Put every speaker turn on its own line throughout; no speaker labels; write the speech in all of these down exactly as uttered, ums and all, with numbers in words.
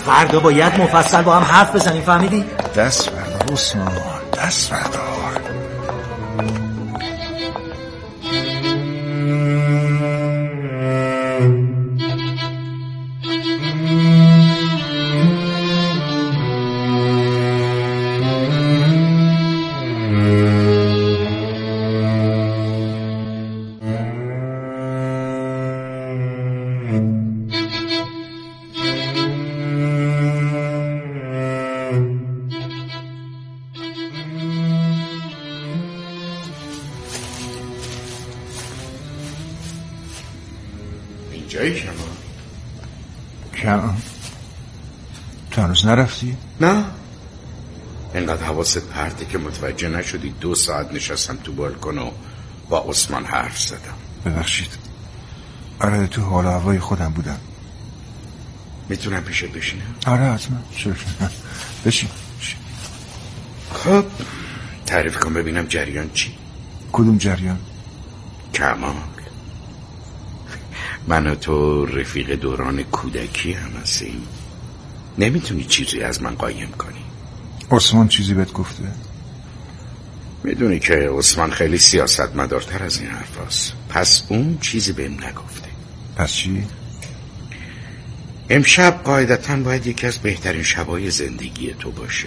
فردا باید مفصل با هم حرف بزنیم، فهمیدی؟
دست بردار عثمان، دست بردار.
اینجایی کمان؟
کمان تو هنوز نرفتی؟
نه، اینقدر حواست پرته که متوجه نشدی دو ساعت نشستم تو بالکن و با عثمان حرف زدم.
ببخشید، آره تو حال هوای خودم بودم.
میتونم پیشت بشینم؟
آره حتما، چرا بشین.
خب تعریف کن ببینم جریان چی؟
کدوم جریان؟
کمال، من و تو رفیق دوران کودکی هم هستیم، نمیتونی چیزی از من قایم کنی.
عثمان چیزی بهت گفته؟
میدونی که عثمان خیلی سیاستمدارتر از این حرف هست، پس اون چیزی بهم نگفته.
پس چی؟
امشب قاعدتاً باید یکی از بهترین شبای زندگی تو باشه،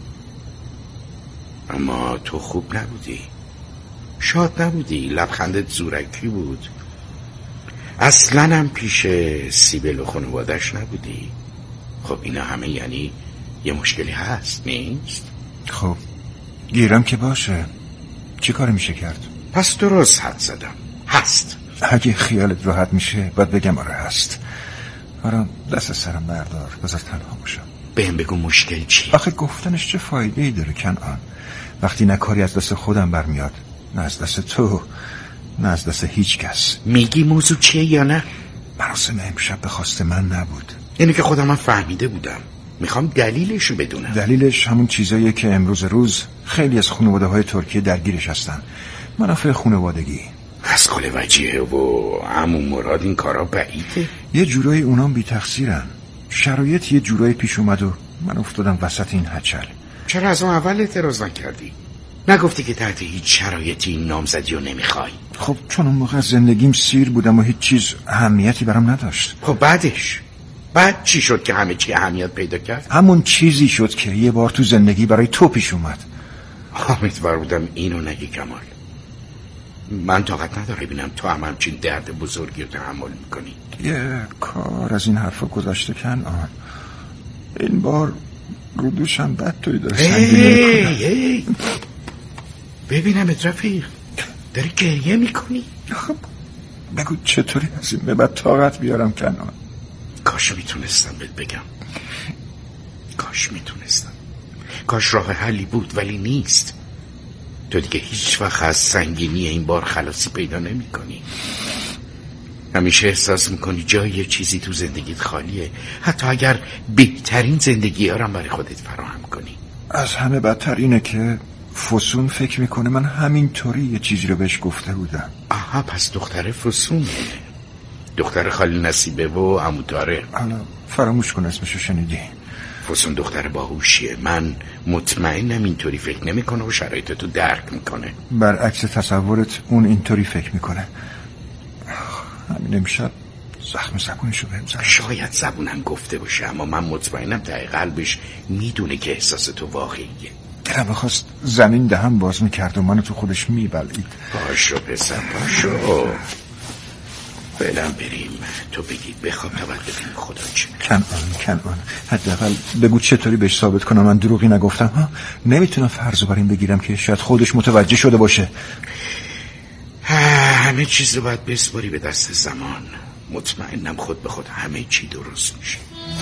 اما تو خوب نبودی، شاد نبودی، لبخندت زورکی بود، اصلاً هم پیش سیبل و خانوادش نبودی. خب اینا همه یعنی یه مشکلی هست، نیست؟
خب گیرم که باشه، چی کاری میشه کرد؟
پس درست حد زدم، هست.
اگه خیالت راحت میشه باید بگم آره هست. آره دست سرم بردار، بذار تنها باشم.
بهم بگو مشکل چی؟
آخه گفتنش چه فایده ای داره کنعان؟ وقتی نه کاری از دست خودم برمیاد، نه از دست تو، نه از دست هیچ کس.
میگی موضوع چیه یا نه؟
مراسم امشب به خواست من نبود.
اینو که خودم من فهمیده بودم، میخوام دلیلشو بدونم.
دلیلش همون چیزاییه که امروز روز خیلی از خانواده های ترکیه درگیرش هستن. منافع خانوادگی.
از کل وجیه و عمو مراد این کارا بعیده.
یه جورایی اونام بی تقصیرن. شرایط یه جورایی پیش اومد و من افتادم وسط این هچل.
چرا از اون اول اعتراض نکردی؟ نگفتی که تحت هیچ شرایطی این نامزدی رو نمیخوای؟
خب چون اون موقع زندگیم سیر بودم و هیچ چیز اهمیتی برام نداشت.
خب بعدش بعد چی شد که همه چی اهمیت پیدا کرد؟
همون چیزی شد که یه بار تو زندگی برای تو پیش اومد.
امیدوار بودم اینو نگی کمال. من طاقت نداره ببینم تو هم همچین درد بزرگی رو تحمل میکنی.
یه کار از این حرفا گذاشته کنعان. این بار رو دوشم بد توی داره سنگینی میکنم.
ببینم رفیق داری گریه میکنی؟
خب بگو چطوری از این به بعد طاقت بیارم کنعان؟
کاش میتونستم بهت بگم، کاش میتونستم، کاش راه حلی بود ولی نیست. تو دیگه هیچ وقت از سنگینی این بار خلاصی پیدا نمی کنی. همیشه احساس میکنی جای یه چیزی تو زندگیت خالیه، حتی اگر بهترین زندگی ها رو برای خودت فراهم کنی.
از همه بدتر اینه که فسون فکر میکنه من همینطوری یه چیزی رو بهش گفته بودم.
آها، پس دختر فسونه، دختر خالی نصیبه و عمو طارق.
حالا فراموش کن اسمشو شنیدی.
فسون دختر باهوشیه، من مطمئنم اینطوری فکر نمیکنه و شرایطتو درک میکنه.
برعکس تصورت اون اینطوری فکر میکنه. همین امشب زخم زبونشو بهم زد.
شاید زبونم گفته باشه، اما من مطمئنم ته قلبش میدونه که احساس تو واقعیه.
دلم بخواست زمین دهم باز میکرد و منو تو خودش میبلید.
باشو پسر باشو، فعلا بریم تو بگید بخواب تا بعد ببینیم خدا چی میگه.
کنعان کنعان حداقل بگو چطوری بهش ثابت کنم من دروغی نگفتم. ها نمیتونم فرضو بر این بگیرم که شاید خودش متوجه شده باشه.
همه چیز رو باید بسپاری به دست زمان. مطمئنم خود به خود همه چی درست میشه.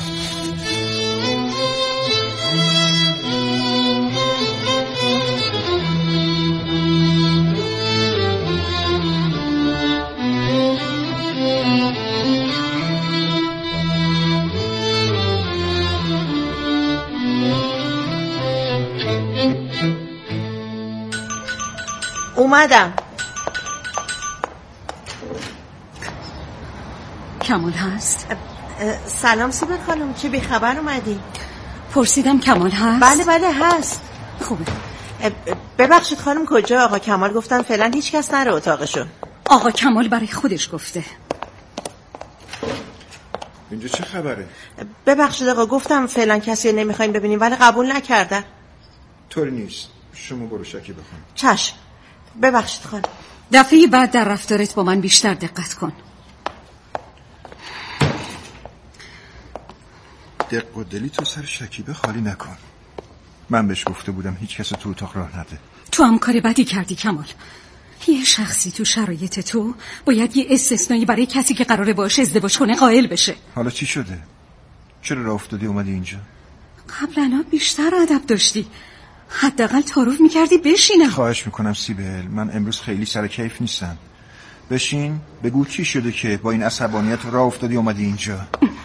اومدم.
کمال هست؟
سلام سیبل خانم، چه بیخبر اومدی؟
پرسیدم کمال هست؟
بله بله هست.
خوبه.
ببخشید خانم کجا؟ آقا کمال گفتن فعلا هیچ کس نره اتاقشون.
آقا کمال برای خودش گفته.
اینجا چه خبره؟
ببخشید آقا گفتم فعلا کسی نمیخوایم ببینیم ولی قبول نکردن.
طوری نیست، شما برو شکی بخون.
چشم. ببخشید خانم.
دفعه بعد در رفتارت با من بیشتر دقت کن.
دق و دلی تو سر شکیبه خالی نکن. من بهش گفته بودم هیچ کس تو اتاق راه نده.
تو هم کار بدی کردی کمال. یه شخصی تو شرایط تو باید یه استثنایی برای کسی که قراره باش ازدواج کنه قائل بشه.
حالا چی شده؟ چرا راه افتادی اومدی اینجا؟
قبلا بیشتر ادب داشتی، حداقل تعارف میکردی بشینم.
خواهش میکنم سیبل، من امروز خیلی سر کیف نیستم. بشین بگو چی شده که با این عصبانیت راه افتادی اومدی اینجا.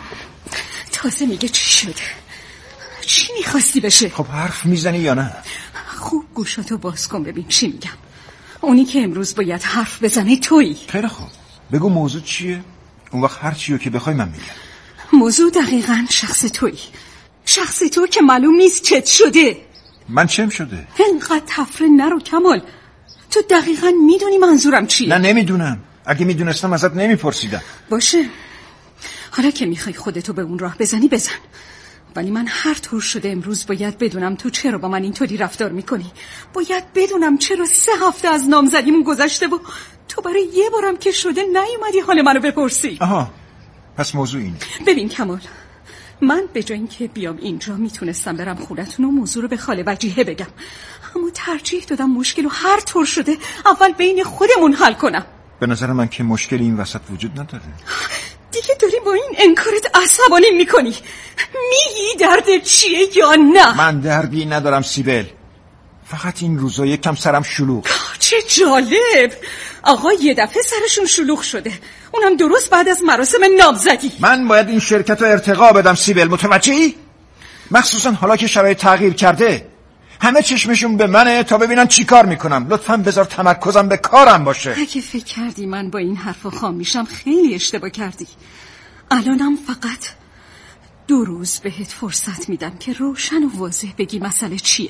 تازه میگه چی شده؟ چی میخواستی بشه؟
خب حرف میزنی یا نه؟
خوب گوشاتو باز کن ببین چی میگم. اونی که امروز باید حرف بزنه تویی.
خیلی خوب، بگو موضوع چیه؟ اون وقت هر چیو که بخوای من میگم.
موضوع دقیقاً شخص تویی. شخص تو که معلوم نیست چت شده.
من چم شده؟
اینقدر تفره نرو کمال. تو دقیقاً میدونی منظورم چیه؟
نه نمیدونم. اگه میدونستم ازت نمیپرسیدم.
باشه، حالا که میخوای خودتو به اون راه بزنی بزن. ولی من هر طور شده امروز باید بدونم تو چرا با من اینطوری رفتار میکنی. باید بدونم چرا سه هفته از نامزدیمون گذشته و تو برای یه بارم که شده نیومدی حال منو بپرسی.
آها، پس موضوع اینه.
ببین کمال، من به جای اینکه بیام اینجا میتونستم برم خونتون و موضوع رو به خاله وجیحه بگم، اما ترجیح دادم مشکل رو هر طور شده اول بین خودمون حل کنم.
به نظر من که مشکلی این وسط وجود نداره.
دیگه داری با این انکارت عصبانی میکنی. میگی دردت چیه یا نه؟
من دردی ندارم سیبل، فقط این روزا یکم سرم شلوغ.
چه جالب، آقا یه دفعه سرشون شلوغ شده، اونم درست بعد از مراسم نامزدی.
من باید این شرکت رو ارتقا بدم سیبل، متوجهی؟ مخصوصا حالا که شرایط تغییر کرده. همه چشمشون به منه تا ببینن چی کار میکنم. لطفاً بذار تمرکزم به کارم باشه.
اگه فکر کردی من با این حرفا خام میشم خیلی اشتباه کردی. الانم فقط دو روز بهت فرصت میدم که روشن و واضح بگی مسئله چیه،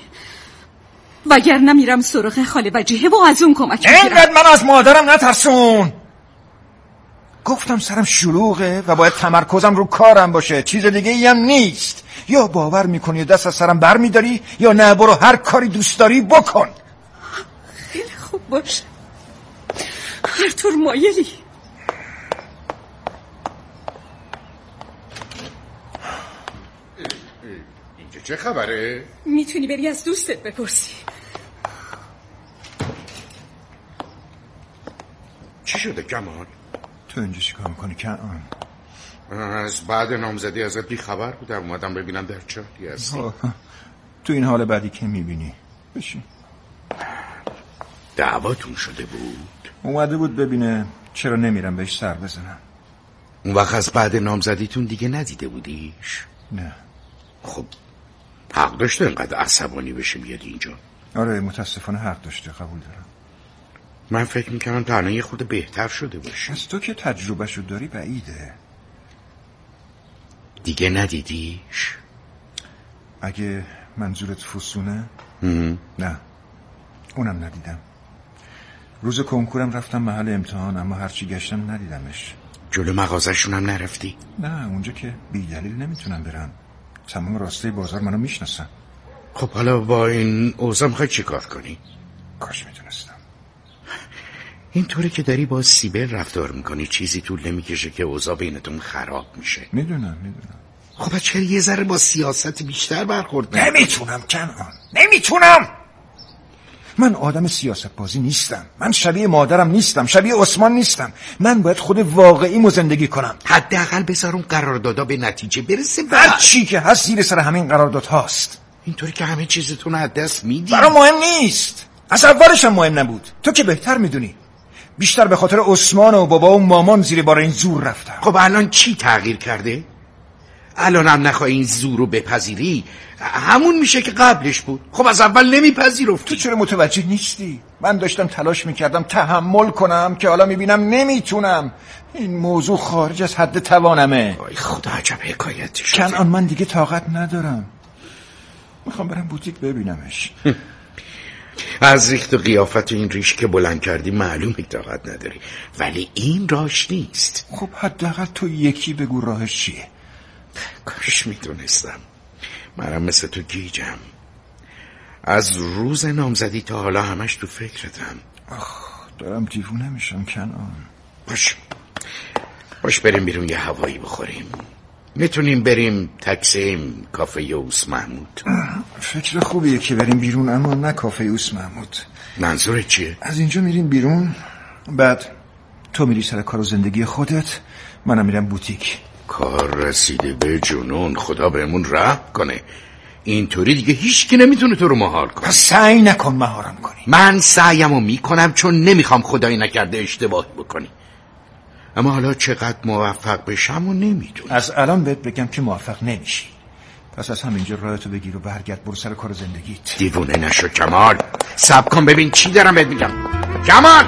وگر نمیرم سراغ خاله وجیحه و از اون کمک میگیرم.
اینقدر من از مادرم نترسون. گفتم سرم شلوغه و باید تمرکزم رو کارم باشه، چیز دیگه ای هم نیست. یا باور میکنی دست از سرم بر میداری یا نه، برو هر کاری دوست داری بکن.
خیلی خوب باشه، هر طور مایلی.
اینجا چه خبره؟
میتونی بری از دوستت بپرسی.
چی شده کمال؟
تو اینجا چی کار میکنی کنعان؟
از بعد نامزدی ازت بی خبر بودم، اومدم ببینم در چه حالی هستی.
تو این حال بعدی که میبینی. بشین.
دعواتون شده بود؟
اومده بود ببینه چرا نمیرم بهش سر بزنم.
اون وقت از بعد نامزدیتون دیگه ندیده بودیش؟
نه.
خب حق داشته اینقدر عصبانی بشه بیاد اینجا.
آره متاسفانه حق داشته، قبول دارم.
من فکر میکنم تا الان یه خورده بهتر شده باشه.
از تو که تجربهشو داری بعیده.
دیگه ندیدیش؟
اگه منظورت فسونه؟
هم.
نه اونم ندیدم. روز کنکورم رفتم محل امتحان، اما هرچی گشتم ندیدمش.
جلو مغازه‌شون هم نرفتی؟
نه اونجا که بی دلیل نمیتونم برم، تمام راسته بازار منو میشناسن.
خب حالا با این اوضاع میخوای چی کار کنی؟
کاش میتونستم.
اینطوری که داری با سیبل رفتار میکنی چیزی طول نمیکشه که اوضاع بینتون خراب میشه.
میدونم میدونم.
خب چرا یه ذره با سیاست بیشتر برخورد نکنی؟
نمیتونم کنعان، نمیتونم. من آدم سیاست بازی نیستم. من شبیه مادرم نیستم، شبیه عثمان نیستم. من باید خود واقعیمو زندگی کنم.
حداقل بذار اون قراردادا به نتیجه برسه.
هر چی که هست زیر سر همین قرارداد هاست.
اینطوری که همه چیزتون از دست میدی.
برام مهم نیست، از اولش هم مهم نبود. تو که بهتر میدونی. بیشتر به خاطر عثمان و بابا و مامان زیر بار این زور رفتم.
خب الان چی تغییر کرده؟ الانم نخوای این زور رو بپذیری همون میشه که قبلش بود. خب از اول نمیپذیرفتی.
تو چرا متوجه نیستی؟ من داشتم تلاش میکردم تحمل کنم که حالا میبینم نمیتونم. این موضوع خارج از حد توانمه.
ای خدا عجب حکایتی شد.
کنعان من دیگه طاقت ندارم. میخوام برم بوتیک ببینمش.
از ریخت و قیافت و این ریش که بلند کردی معلومه طاقت نداری، ولی این راش نیست.
خب حداقل تو یکی بگو راهش چیه.
کاش میدونستم. منم مثل تو گیجم. از روز نامزدی تا حالا همش تو فکرتم.
آخ دارم دیوونه میشم کنعان.
باش باش بریم بیرون یه هوایی بخوریم. میتونیم بریم تکسیم کافه یوس محمود.
فکر خوبیه که بریم بیرون، اما نه کافه یوس محمود.
منظورت چیه؟
از اینجا میریم بیرون، بعد تو میری سر کار و زندگی خودت، منم میرم بوتیک.
کار رسیده به جنون، خدا بهمون رحم کنه. اینطوری دیگه هیچکی نمیتونه تو رو مهار کنه.
پس سعی نکن مهارم کنی.
من سعیمو میکنم چون نمیخوام خدایی نکرده اشتباهی بکنی. اما حالا چقدر موفق بشم و نمیدونم.
از الان بهت بگم که موفق نمیشی. پس از همینجا راهتو بگیر و برگرد برو سر کار زندگیت.
دیوونه نشو کمال. صبر کن ببین چی دارم بهت میگم. کمال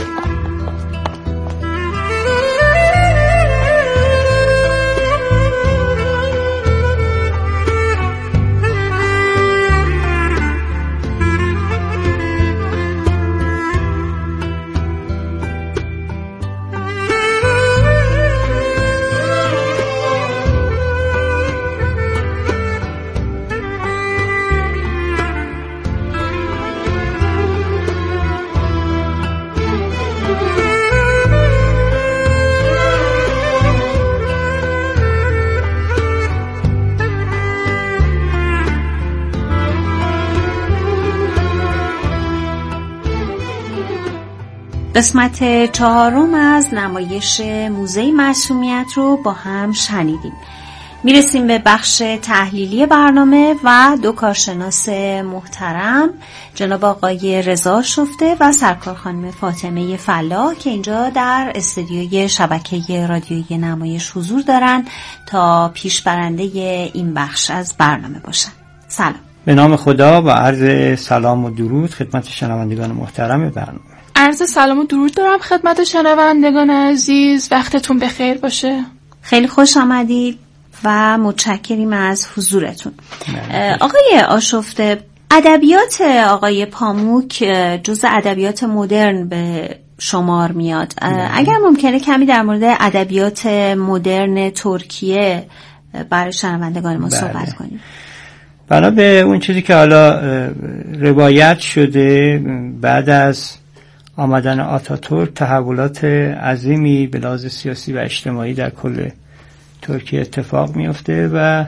قسمت چهارم از نمایش موزه معصومیت رو با هم شنیدیم. میرسیم به بخش تحلیلی برنامه و دو کارشناس محترم، جناب آقای رضا شفته و سرکار خانم فاطمه فلاح که اینجا در استودیوی شبکه رادیویی نمایش حضور دارن تا پیشبرنده این بخش از برنامه باشن. سلام.
به نام خدا و عرض سلام و درود خدمت شنوندگان محترم برنامه.
عرض سلام و درود دارم خدمت شنوندگان عزیز، وقتتون بخیر باشه.
خیلی خوش آمدید و متشکریم از حضورتون. آقای آشفته، ادبیات آقای پاموک جزء ادبیات مدرن به شمار میاد. اگر ممکنه کمی در مورد ادبیات مدرن ترکیه برای شنوندگان ما صحبت کنیم.
بنا به اون چیزی که حالا روایت شده، بعد از آمدن آتاتورک تحولات عظیمی به لحاظ سیاسی و اجتماعی در کل ترکیه اتفاق میفته و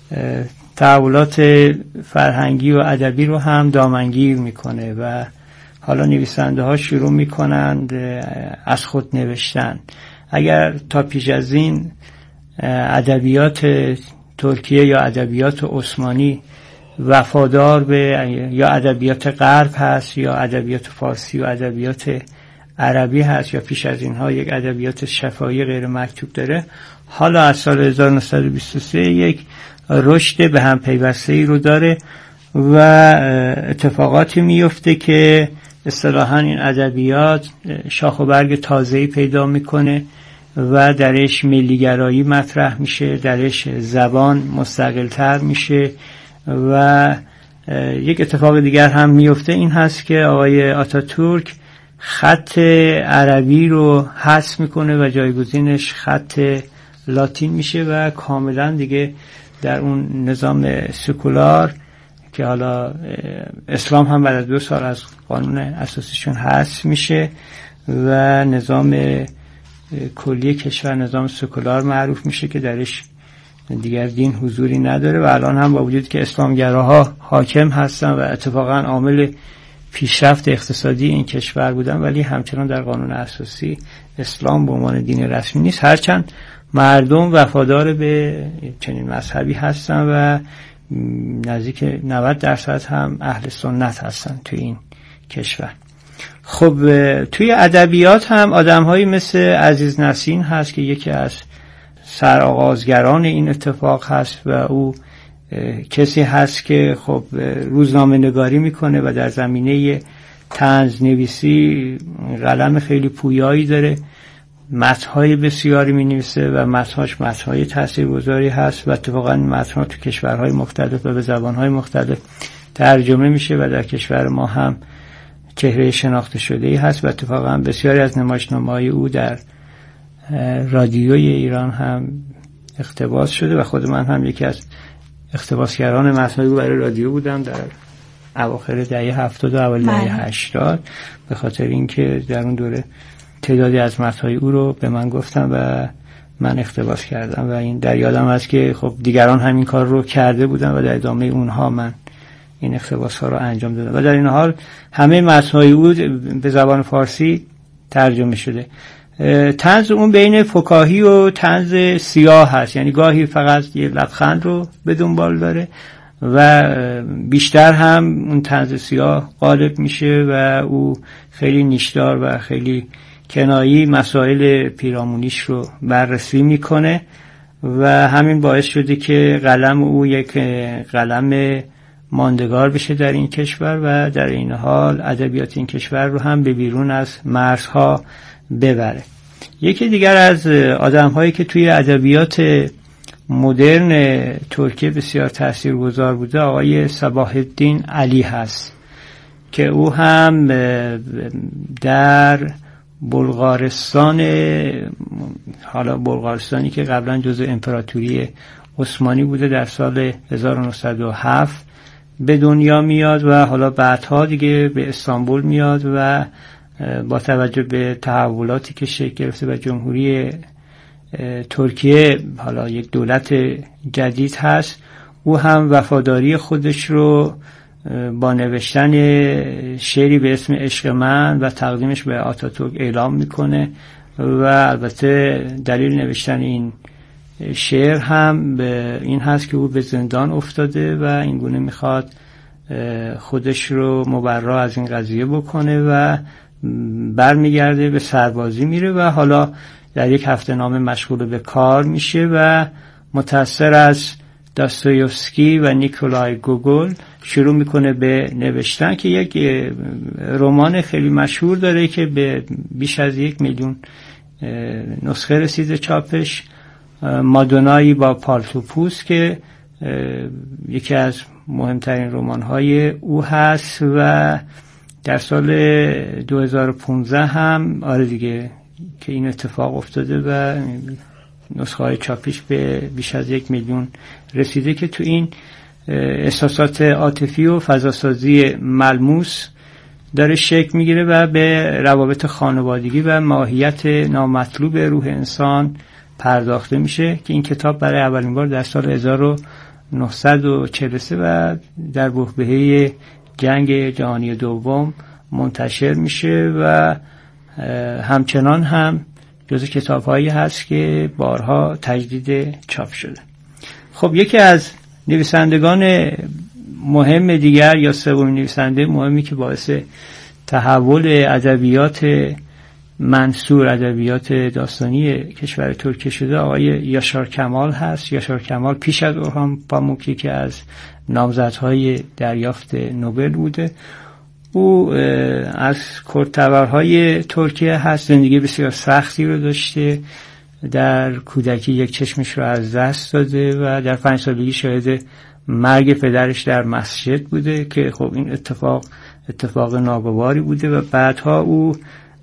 تحولات فرهنگی و ادبی رو هم دامنگیر میکنه و حالا نویسنده ها شروع میکنند از خود نوشتن. اگر تا پیش از این ادبیات ترکیه یا ادبیات عثمانی وفادار به یا ادبیات غرب هست یا ادبیات فارسی و ادبیات عربی هست یا پیش از اینها یک ادبیات شفاهی غیر مکتوب داره، حالا از سال هزار و نهصد و بیست و سه یک رشد به هم پیوسته‌ای رو داره و اتفاقاتی میفته که اصطلاحاً این ادبیات شاخ و برگ تازه‌ای پیدا میکنه و درش ملیگرایی مطرح میشه، درش زبان مستقل‌تر میشه و یک اتفاق دیگر هم میفته، این هست که آقای آتاتورک خط عربی رو حذف میکنه و جایگزینش خط لاتین میشه و کاملا دیگه در اون نظام سکولار که حالا اسلام هم بعد از دو سال از قانون اساسیشون حذف میشه و نظام کلی کشور نظام سکولار معروف میشه که درش دیگر دین حضوری نداره و الان هم با وجود که اسلامگراها حاکم هستن و اتفاقا عامل پیشرفت اقتصادی این کشور بودن، ولی همچنان در قانون اساسی اسلام به عنوان دین رسمی نیست، هرچند مردم وفادار به چنین مذهبی هستن و نزدیک نود درصد هم اهل سنت هستن توی این کشور. خب توی ادبیات هم آدم‌هایی مثل عزیز نسین هست که یکی از سرآغازگران این اتفاق هست و او کسی هست که خب روزنامه نگاری میکنه و در زمینه طنز نویسی قلم خیلی پویایی داره، متن‌های بسیاری می‌نویسه و متن‌هاش متن‌های تاثیرگذاری هست و اتفاقاً متن‌ها تو کشورهای مختلف و به زبان‌های مختلف ترجمه میشه و در کشور ما هم چهره شناخته شده‌ای هست و اتفاقاً بسیاری از نمایشنامه‌های او در رادیوی ایران هم اقتباس شده و خود من هم یکی از اقتباسگران متن‌های او برای رادیو بودم در اواخر دهه هفتاد و اوایل دهه هشتاد، به خاطر اینکه در اون دوره تعدادی از متن‌های او رو به من گفتن و من اقتباس کردم و این در یادم هست که خب دیگران همین کار رو کرده بودن و در ادامه اونها من این اقتباس‌ها رو انجام دادم و در این حال همه متن‌های او به زبان فارسی ترجمه شده. طنز اون بین فکاهی و طنز سیاه هست، یعنی گاهی فقط یه لبخند رو به دنبال داره و بیشتر هم اون طنز سیاه غالب میشه و او خیلی نیشدار و خیلی کنایی مسائل پیرامونیش رو بررسی میکنه و همین باعث شده که قلم او یک قلم ماندگار بشه در این کشور و در این حال ادبیات این کشور رو هم به بیرون از مرزها ببره. یکی دیگر از آدم‌هایی که توی ادبیات مدرن ترکیه بسیار تاثیرگذار بوده آقای صباح الدین علی هست که او هم در بلغارستان، حالا بلغارستانی که قبلا جزو امپراتوری عثمانی بوده، در سال هزار و نهصد و هفت به دنیا میاد و حالا بعدها دیگه به استانبول میاد و با توجه به تحولاتی که شکل گرفته و جمهوری ترکیه حالا یک دولت جدید هست، او هم وفاداری خودش رو با نوشتن شعری به اسم عشق من و تقدیمش به آتاتورک اعلام میکنه و البته دلیل نوشتن این شعر هم به این هست که او به زندان افتاده و اینگونه میخواد خودش رو مبرا از این قضیه بکنه و برمیگرده به سربازی میره و حالا در یک هفته نامه مشغول به کار میشه و متأثر از داستایوفسکی و نیکولای گوگل شروع میکنه به نوشتن که یک رمان خیلی مشهور داره که به بیش از یک میلیون نسخه رسیده چاپش، مادونایی با پالتوپوس، که یکی از مهمترین رمان‌های او هست و در سال دو هزار و پانزده هم آره دیگه که این اتفاق افتاده و نسخه های چاپیش به بیش از یک میلیون رسیده که تو این احساسات عاطفی و فضاسازی ملموس داره شکل میگیره و به روابط خانوادگی و ماهیت نامطلوب روح انسان پرداخته میشه که این کتاب برای اولین بار در سال هزار و نهصد و چهل و سه و در بحبوحه جنگ جهانی دوم منتشر میشه و همچنان هم جزو کتاب‌هایی هست که بارها تجدید چاپ شده. خب یکی از نویسندگان مهم دیگر یا سومین نویسنده مهمی که باعث تحول ادبیات منثور، ادبیات داستانی کشور ترکیه شده آقای یاشار کمال هست. یاشار کمال پیش از اورهان پاموکی که از نامزدهای دریافت نوبل بوده، او از کردتبرهای ترکیه هست. زندگی بسیار سختی رو داشته، در کودکی یک چشمش رو از دست داده و در پنج سالگی شاهد مرگ پدرش در مسجد بوده که خب این اتفاق اتفاق ناگواری بوده و بعدها او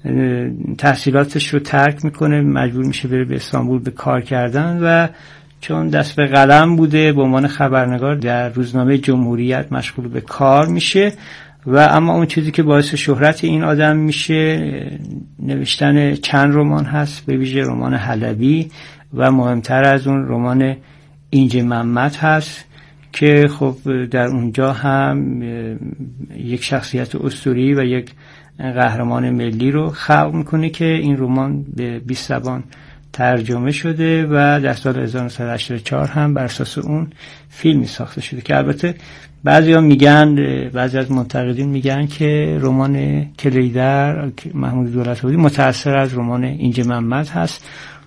تحصیلاتش رو ترک میکنه، مجبور میشه بره به استانبول به کار کردن و چون دست به قلم بوده به عنوان خبرنگار در روزنامه جمهوریت مشغول به کار میشه و اما اون چیزی که باعث شهرت این آدم میشه نوشتن چند رمان هست، به ویژه رمان حلبی و مهمتر از اون رمان اینج محمد هست که خب در اونجا هم یک شخصیت اسطوری و یک قهرمان ملی رو خلق میکنه که این رمان به بیست زبان ترجمه شده و در سال هزار و نهصد و هشتاد و چهار هم بر اساس اون فیلمی ساخته شده که البته بعضیا میگن، بعضی از منتقدین میگن که رمان کلیدر محمود دولت‌آبادی متأثر از رمان اینج محمد هست.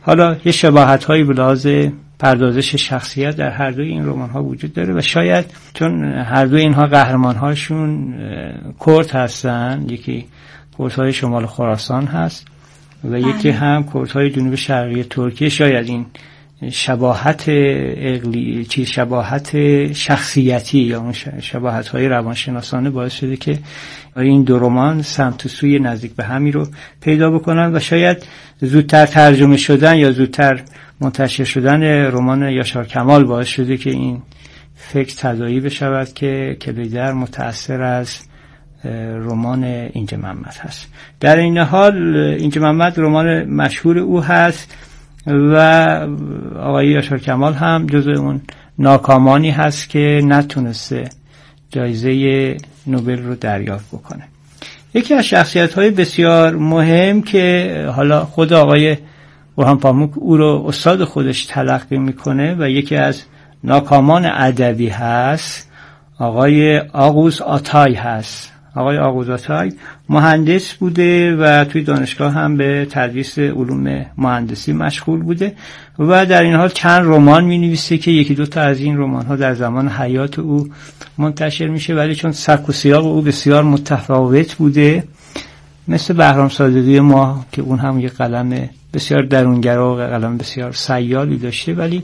حالا یه شباهت‌هایی به لحاظ پردازش شخصیت در هر دوی این رمان‌ها وجود داره و شاید چون هر دوی اینها قهرمان‌هاشون کرد هستن، یکی کردهای شمال خراسان هست و یکی هم کردهای جنوب شرقی ترکیه، شاید این شباهت اقلی چیز شباهت شخصیتی یا اون شباهت‌های روانشناسانه باعث شده که این دو رمان سمت و سوی نزدیک به همی رو پیدا بکنن و شاید زودتر ترجمه شدن یا زودتر منتشر شدن رمان یاشار کمال باعث شده که این فکر تداعی بشود که کلیدر متأثر از رمان اینج محمد هست. در این حال اینج محمد رمان مشهور او هست و آقای یاشار کمال هم جزو اون ناکامانی هست که نتونسته جایزه نوبل رو دریافت بکنه. یکی از شخصیت‌های بسیار مهم که حالا خود آقای اورهان پاموک او رو استاد خودش تلقی میکنه و یکی از ناکامان ادبی هست، آقای آغوز آتای هست. آقای آغوز آتای مهندس بوده و توی دانشگاه هم به تدریس علوم مهندسی مشغول بوده و در این حال چند رمان می نویسه که یکی دو تا از این رمان ها در زمان حیات او منتشر میشه، ولی چون سبک و سیاق او بسیار متفاوت بوده، مثل بهرام صادقی ما که اون هم یک قلم بسیار درونگرا و قلم بسیار سیالی داشته، ولی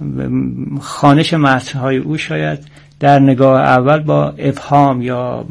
خوانش متن‌های او شاید در نگاه اول با ابهام یا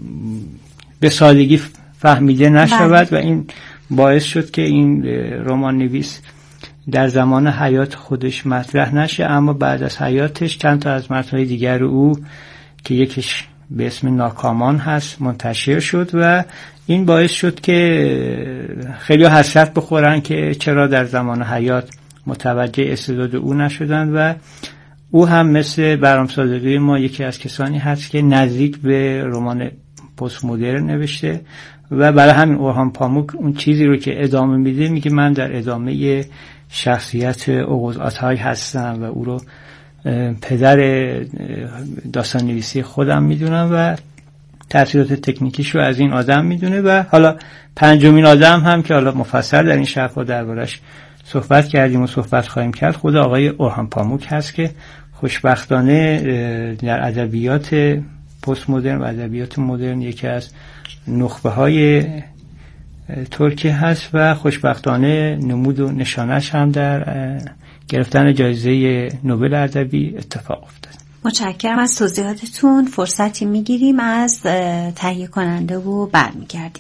به سادگی فهمیده نشود و این باعث شد که این رمان نویس در زمان حیات خودش مطرح نشه، اما بعد از حیاتش چند تا از متن‌های دیگر او که یکیش به اسم ناکامان هست منتشر شد و این باعث شد که خیلی حسرت بخورن که چرا در زمان حیات متوجه استعداد او نشدن و او هم مثل بهرام صادقی ما یکی از کسانی هست که نزدیک به رمان پست مدرن نوشته و برای همین اورهان پاموک اون چیزی رو که ادامه میده میگه من در ادامه شخصیت آغوز آتای هستم و او رو پدر داستان نویسی خودم میدونم و تأثیرات تکنیکیش رو از این آدم میدونه. و حالا پنجمین آدم هم که حالا مفصل در این شرح‌ها دربارش صحبت کردیم و صحبت خواهیم کرد، خود آقای اورهان پاموک هست که خوشبختانه در ادبیات پست مدرن و ادبیات مدرن یکی از نخبه های ترکیه هست و خوشبختانه نمود و نشانش هم در گرفتن جایزه نوبل ادبی اتفاق افتاد.
متشکرم از توضیحاتتون. فرصتی میگیریم از تهیه کننده و برمیگردیم.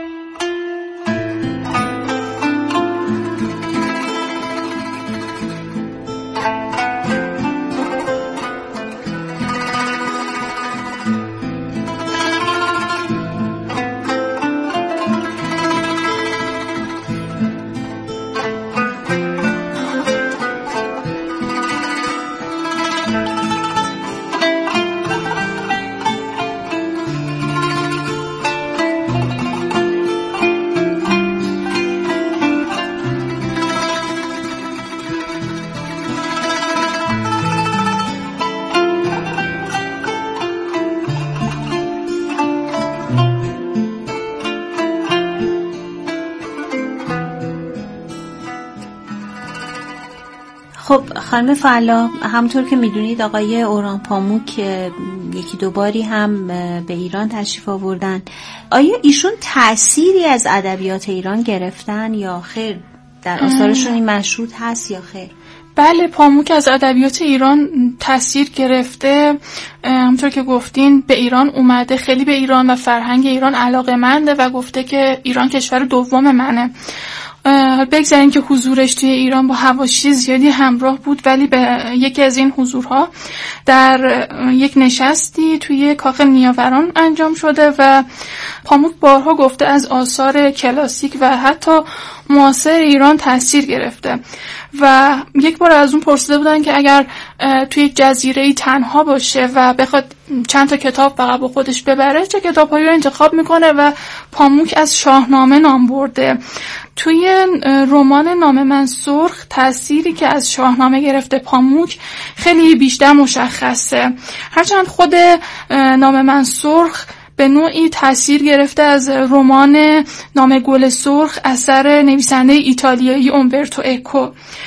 خب خانم فعلا، همونطور که میدونید آقای اورهان پاموک یکی دو باری هم به ایران تشریف آوردن. آیا ایشون تأثیری از ادبیات ایران گرفتن یا خیر؟ در آثارشون این مشهود هست یا خیر؟
بله، پاموک از ادبیات ایران تأثیر گرفته. همونطور که گفتین به ایران اومده، خیلی به ایران و فرهنگ ایران علاقه‌منده و گفته که ایران کشور دوم منه. بگذاریم که حضورش توی ایران با حواشی زیادی همراه بود، ولی به یکی از این حضورها در یک نشستی توی کاخ نیاوران انجام شده و پاموک بارها گفته از آثار کلاسیک و حتی معاصر ایران تأثیر گرفته و یک بار از اون پرسیده بودن که اگر توی یک جزیره‌ای تنها باشه و بخواد چند تا کتاب فقط با خودش ببره چه کتاب‌هایی رو انتخاب میکنه و پاموک از شاهنامه نام برده. توی رمان نام من سرخ تأثیری که از شاهنامه گرفته پاموک خیلی بیشتر مشخصه، هرچند خود نام من سرخ به نوعی تاثیر گرفته از رمان نام گل سرخ اثر نویسنده ایتالیایی اومبرتو اکو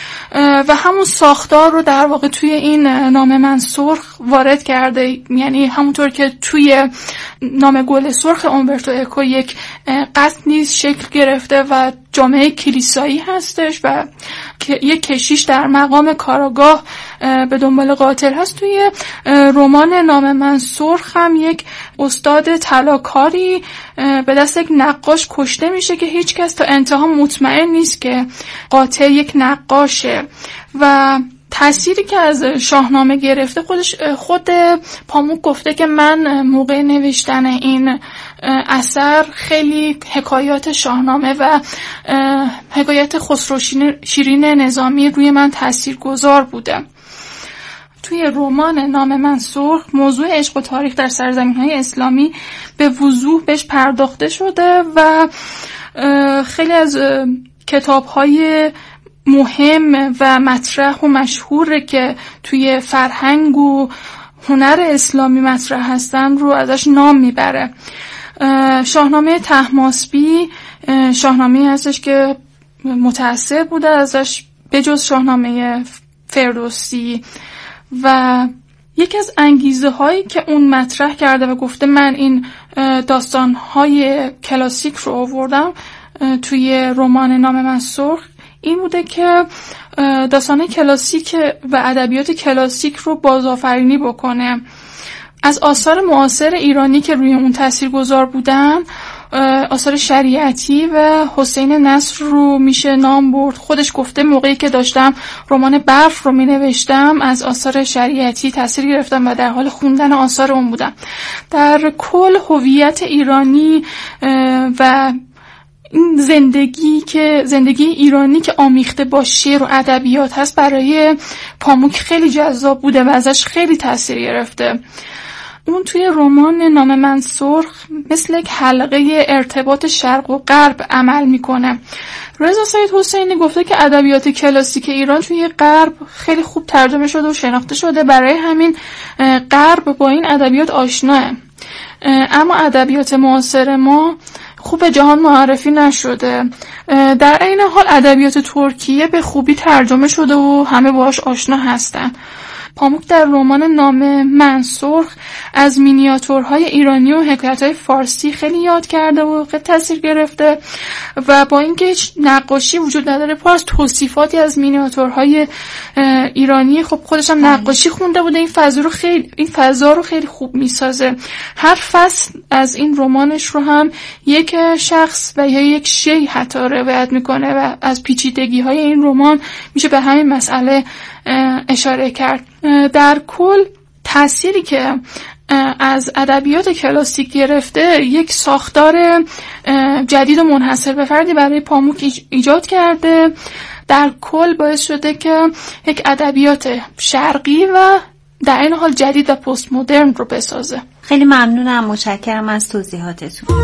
و همون ساختار رو در واقع توی این نام من سرخ وارد کرده. یعنی همونطور که توی نام گل سرخ اومبرتو اکو یک قتلی شکل گرفته و جامعه کلیسایی هستش و یک کشیش در مقام کاراگاه به دنبال قاتل هست، توی رمان نام من سرخ هم یک استاد طلاکاری به دست یک نقاش کشته میشه که هیچ کس تا انتها مطمئن نیست که قاتل یک نقاشه. و تأثیری که از شاهنامه گرفته، خودش خود پاموک گفته که من موقع نوشتن این اثر خیلی حکایات شاهنامه و حکایات خسرو شیرین نظامی روی من تاثیرگذار بوده. توی رمان نام من سرخ موضوع عشق و تاریخ در سرزمین‌های اسلامی به وضوح بهش پرداخته شده و خیلی از کتاب‌های مهم و مطرح و مشهوره که توی فرهنگ و هنر اسلامی مطرح هستن رو ازش نام میبره. شاهنامه طهماسبی شاهنامه هستش که متأثر بوده ازش به جز شاهنامه فردوسی و یکی از انگیزه هایی که اون مطرح کرده و گفته من این داستان های کلاسیک رو آوردم توی رمان نام من سرخ این بوده که داستان کلاسیک و ادبیات کلاسیک رو بازآفرینی بکنه. از آثار معاصر ایرانی که روی اون تاثیرگذار بودن آثار شریعتی و حسین نصر رو میشه نام برد. خودش گفته موقعی که داشتم رمان برف رو می نوشتم از آثار شریعتی تاثیر گرفتم و در حال خوندن آثار اون بودم. در کل هویت ایرانی و این زندگی که زندگی ایرانی که آمیخته با شعر و ادبیات هست برای پاموک خیلی جذاب بوده و ازش خیلی تاثیر گرفته. اون توی رمان نام من سرخ مثل یک حلقه ارتباط شرق و غرب عمل میکنه. رضا سید حسینی گفته که ادبیات کلاسیک ایران توی غرب خیلی خوب ترجمه شده و شناخته شده، برای همین غرب با این ادبیات آشناه. اما ادبیات معاصر ما خوب به جهان معرفی نشده. در این حال ادبیات ترکیه به خوبی ترجمه شده و همه باهاش آشنا هستن. پاموک در رمان نام من سرخ از مینیاتورهای ایرانی و حکایت‌های فارسی خیلی یاد کرده و خیلی تاثیر گرفته و با اینکه هیچ نقاشی وجود نداره پر از توصیفاتی از مینیاتورهای ایرانی، خب خودش هم نقاشی خونده بوده، این فضا رو خیلی این فضا رو خیلی خوب میسازه. هر فصل از این رمانش رو هم یک شخص و یا یک شی حتی روایت میکنه و از پیچیدگی‌های این رمان میشه به همین مسئله اشاره کرد. در کل تأثیری که از ادبیات کلاسیک گرفته یک ساختار جدید و منحصر به فردی برای پاموک ایجاد کرده. در کل باعث شده که یک ادبیات شرقی و در این حال جدید و پست مدرن رو بسازه.
خیلی ممنونم، متشکرم از توضیحاتتون.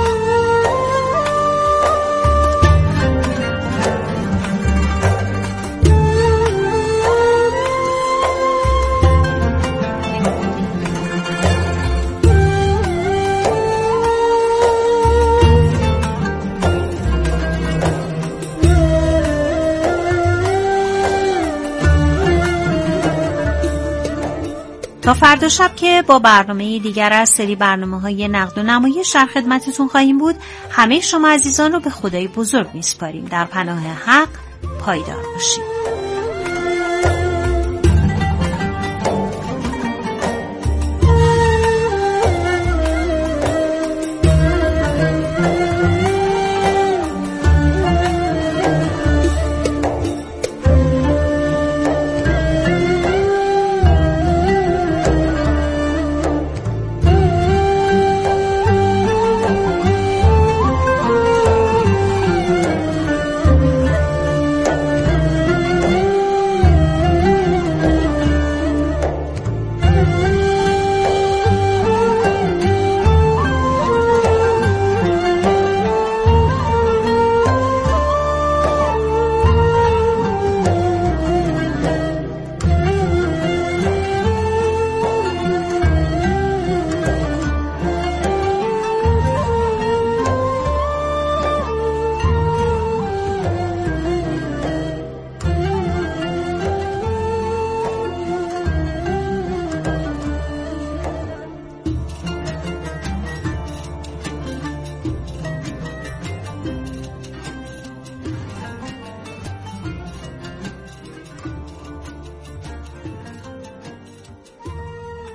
تا فردا شب که با برنامه دیگر از سری برنامه‌های نقد و نمایش در خدمتتون خواهیم بود. همه شما عزیزان رو به خدای بزرگ میسپاریم. در پناه حق پایدار باشید.